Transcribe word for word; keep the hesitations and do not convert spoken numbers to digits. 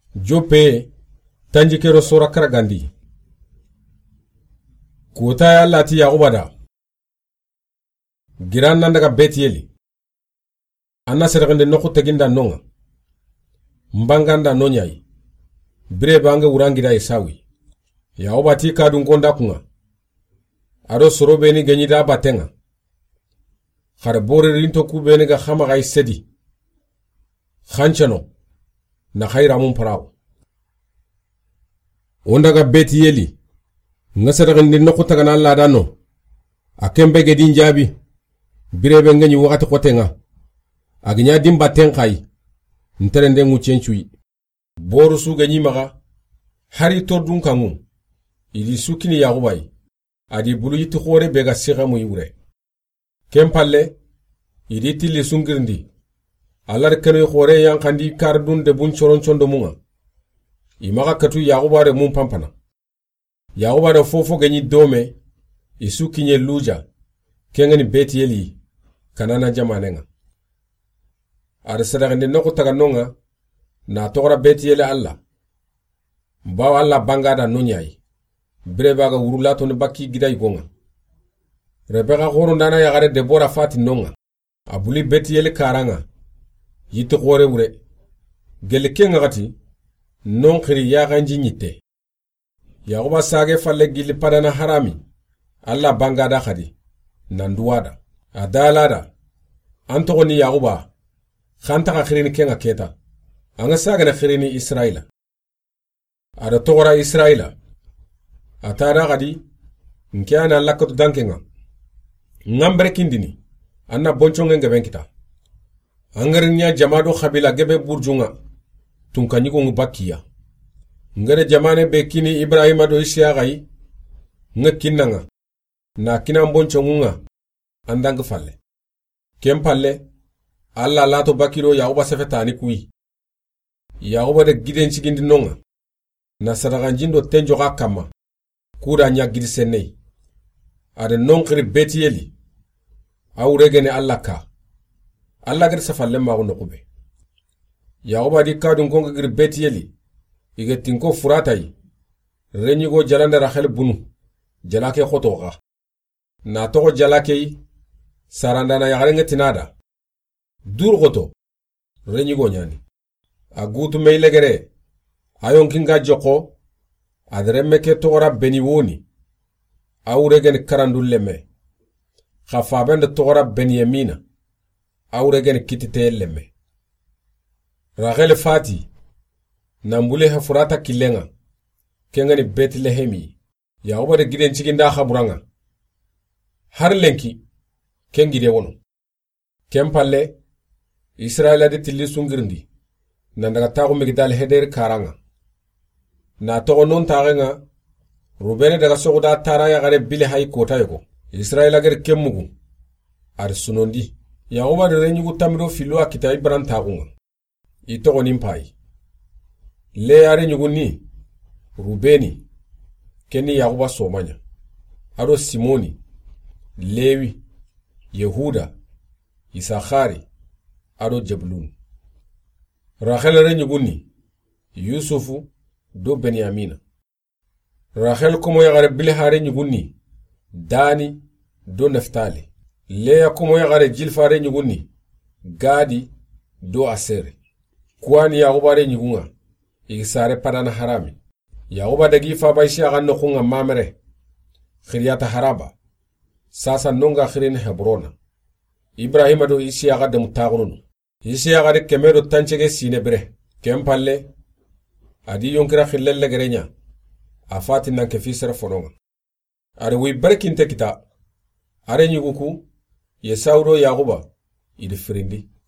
jope tanjikero sura karagandi kota ya lati yaquba da giran nan daga betiyeli anna sergende nokku teginda nonga mbanganda nonyai bire bange urangira isawi yaquba ti kadun gonda kunga ado soro beni genyida batenga khar bore rinto ku beni ga khama gai sedi khanchano na khaira mun paraw onda ga betiyeli ngasaragandi nokku tagana alla dano akembe ge din jabi birebe ngani wakati kotenga agnya dimba tenkai nterende nguchenchui boru su ganyi maga hari tordun kangu ili sukini yaqubai adi bulu yitu khore bega siga mu yure kempalle idi tili sungirndi alar kanu khore yankandi kardun de bun choron chondo munga imaga katu yaqubare mun pampana yaqubare fofo ganyi dome isu kinye luja kengani betiyeli kanana jamanenga ar sadagande noko taganonga na togora betiyeli alla mbaw alla bangada nonyai brebaga urulato ne bakki gidai gonga rebega khoro ndana yagare debora fati nonga abuli betiyeli karanga yitu khore wure gelkenga gati non khiri ya ganji nyite yaquba sage falle gili padana harami alla bangada khadi nanduwada adalada antogoni yaquba khanta ka khirini kenga keta anga sage na khirini israila ada togora israila atara khadi nkiana lakatu dankenga ngambre kindini anna bonchonge ngebenkita angarinya jamado khabila gebe burjunga tunkanyi ko bakiya ngare jamane be kini ibrahima do isyagai ngakinanga na kina mboncho ngunga andang falle kempalle alla lato bakiro yaquba sefetani kui yaquba de giden cigindi nonga na sadaganjindo tenjo gakama kuda nya gidi senei ade nonkri betiyeli awregene alla ka alla gir safalle ma ko nokube yaquba di kadun konga gir betiyeli ige tinko furatai renyigo jalanda rakhel bunu jalake khotoga na togo jalake sarandana yagarenge tinada dur goto renyigo nyani agutu meilegere ayon kinga joko adremme ke togora beni woni awregen karanduleme khafabende togora benyamina awregen kitite leme rakhel fati nambule ha furata kilenga kengani betlehemi yaquba de giden ciginda khaburanga har lenki kengide wono kempalle israila de tilli sungirndi nandaga tagu migdal heder karanga na togo non tagenga rubene daga sogoda taraya gare bile hay kota yego israila ger kemmugu ar sunondi yaquba de renyugu tamiro filo akita ibran tagunga itogo nimpai le are nyuguni rubeni keni yaquba somanya ado simoni lewi yehuda isakhari ado jablun rachel are nyuguni yusufu do benyamina rachel komo yagare bile hare nyuguni dani do naftali le komo yagare jilfare nyuguni gadi do asere kwani yaquba are nyugunga igisare padana harami yaquba dagi fa bayshi aga nokunga mamere khiriyata haraba sasa nonga khirin hebrona ibrahima do isi aga de mutagunun isi aga de kemedo tanchege sine bre kempalle adi yonkira khillelle gerenya afati nan ke fisere fononga are wi barkinte kita are nyuguku yesawdo yaquba idi firindi